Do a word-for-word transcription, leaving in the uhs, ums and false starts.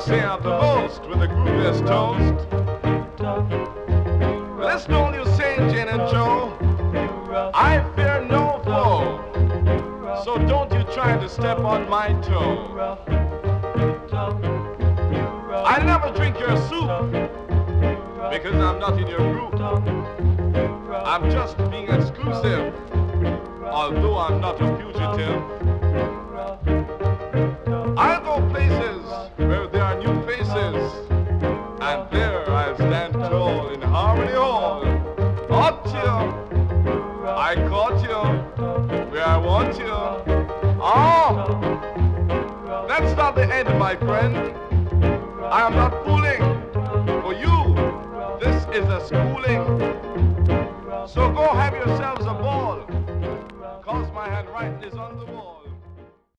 say I'm the most with the grooviest toast. Listen, all you Saint Jane and Joe, I fear no foe, so don't you try to step on my toe. I'll never drink your soup, because I'm not in your group. I'm just being exclusive, although I'm not a fugitive. I'll go places where there are new faces, and there I'll stand tall in Harmony Hall. Up to you, I caught you, where I want you. Oh, that's not the end, my friend. I am not fooling. For you, this is a schooling. So go have yourselves a ball, cause my handwriting is on the wall.